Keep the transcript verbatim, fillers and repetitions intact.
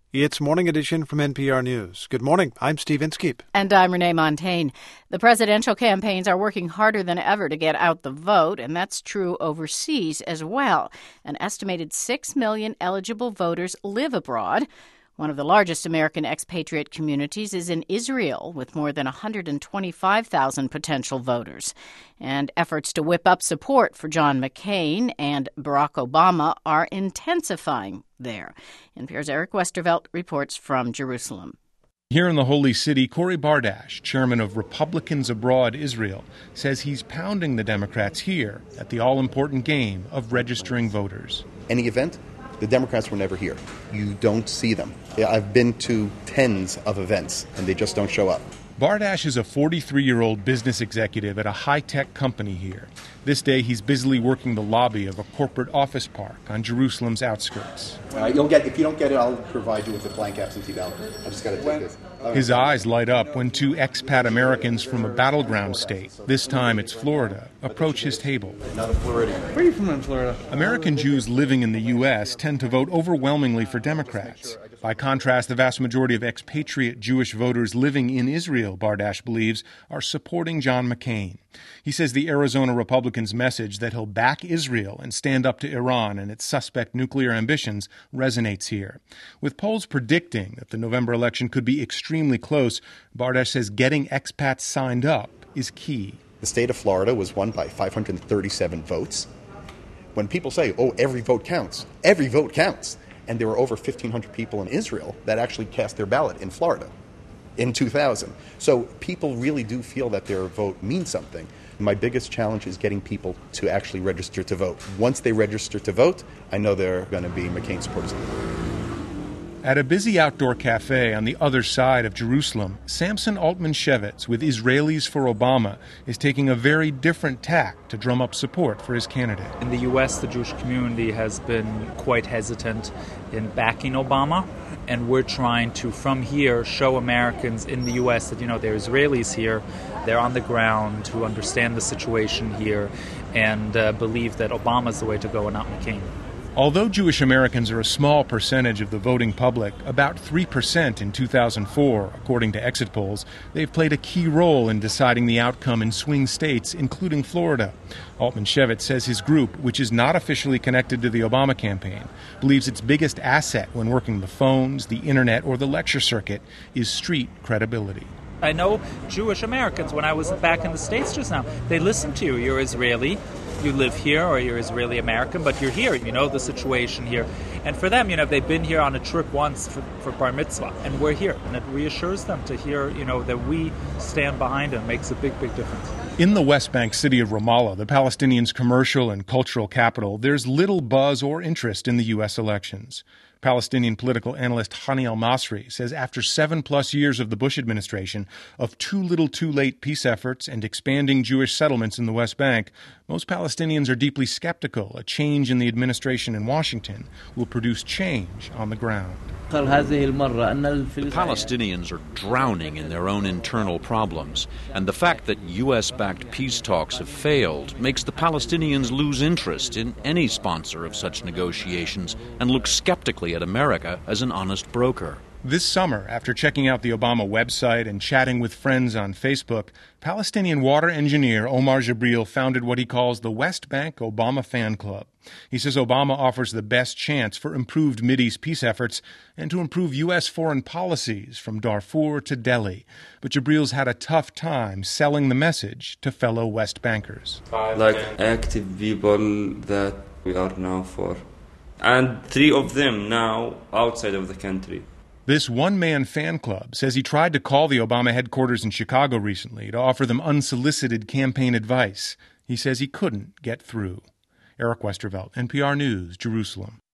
It's Morning Edition from N P R News. Good morning. I'm Steve Inskeep. And I'm Renee Montagne. The presidential campaigns are working harder than ever to get out the vote, and that's true overseas as well. An estimated six million eligible voters live abroad. One of the largest American expatriate communities is in Israel, with more than one hundred twenty-five thousand potential voters. And efforts to whip up support for John McCain and Barack Obama are intensifying there. N P R's Eric Westervelt reports from Jerusalem. Here in the Holy City, Corey Bardash, chairman of Republicans Abroad Israel, says he's pounding the Democrats here at the all-important game of registering voters. Any event, the Democrats were never here. You don't see them. I've been to tens of events, and they just don't show up. Bardash is a forty-three-year-old business executive at a high-tech company here. This day, he's busily working the lobby of a corporate office park on Jerusalem's outskirts. Uh, you'll get, if you don't get it, I'll provide you with a blank absentee ballot. I just got to take this. Okay. His eyes light up when two expat Americans from a battleground state, this time it's Florida, approach his table. Another Floridian. Where are you from in Florida? American Jews living in the U S tend to vote overwhelmingly for Democrats. By contrast, the vast majority of expatriate Jewish voters living in Israel, Bardash believes, are supporting John McCain. He says the Arizona Republican's message that he'll back Israel and stand up to Iran and its suspect nuclear ambitions resonates here. With polls predicting that the November election could be extremely close, Bardash says getting expats signed up is key. The state of Florida was won by five hundred thirty-seven votes. When people say, oh, every vote counts, every vote counts. And there were over fifteen hundred people in Israel that actually cast their ballot in Florida in two thousand. So people really do feel that their vote means something. My biggest challenge is getting people to actually register to vote. Once they register to vote, I know they're going to be McCain supporters. At a busy outdoor cafe on the other side of Jerusalem, Samson Altman-Shevitz with Israelis for Obama is taking a very different tack to drum up support for his candidate. In the U S, the Jewish community has been quite hesitant in backing Obama, and we're trying to, from here, show Americans in the U S that, you know, there are Israelis here, they're on the ground, who understand the situation here, and uh, believe that Obama's the way to go and not McCain. Although Jewish Americans are a small percentage of the voting public, about three percent in two thousand four, according to exit polls, they've played a key role in deciding the outcome in swing states, including Florida. Altman-Shevitz says his group, which is not officially connected to the Obama campaign, believes its biggest asset when working the phones, the internet, or the lecture circuit is street credibility. I know Jewish Americans, when I was back in the States just now, they listen to you. You're Israeli, you live here, or you're Israeli American, but you're here, you know the situation here. And for them, you know, they've been here on a trip once for, for bar mitzvah, and we're here. And it reassures them to hear, you know, that we stand behind them. Makes a big, big difference. In the West Bank city of Ramallah, the Palestinians' commercial and cultural capital, there's little buzz or interest in the U S elections. Palestinian political analyst Hani al-Masri says after seven-plus years of the Bush administration, of too little too late peace efforts and expanding Jewish settlements in the West Bank, most Palestinians are deeply skeptical a change in the administration in Washington will produce change on the ground. The Palestinians are drowning in their own internal problems, and the fact that U S-backed peace talks have failed makes the Palestinians lose interest in any sponsor of such negotiations and look skeptically at America as an honest broker. This summer, after checking out the Obama website and chatting with friends on Facebook, Palestinian water engineer Omar Jibril founded what he calls the West Bank Obama Fan Club. He says Obama offers the best chance for improved Mideast peace efforts and to improve U S foreign policies from Darfur to Delhi. But Jibril's had a tough time selling the message to fellow West Bankers. Like active people that we are now for. And three of them now outside of the country. This one-man fan club says he tried to call the Obama headquarters in Chicago recently to offer them unsolicited campaign advice. He says he couldn't get through. Eric Westervelt, N P R News, Jerusalem.